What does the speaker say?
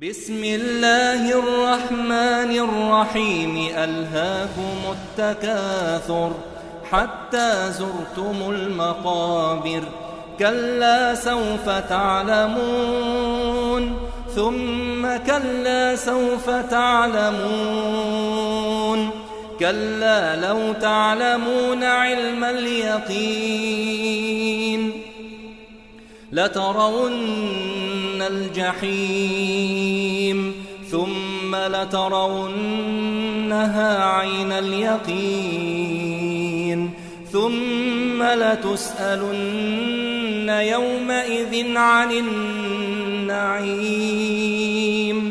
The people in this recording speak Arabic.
بسم الله الرحمن الرحيم ألهاكم التكاثر حتى زرتم المقابر كلا سوف تعلمون ثم كلا سوف تعلمون كلا لو تعلمون علم اليقين لترون الجحيم ثم لترونها عين اليقين ثم لتسألن يومئذ عن النعيم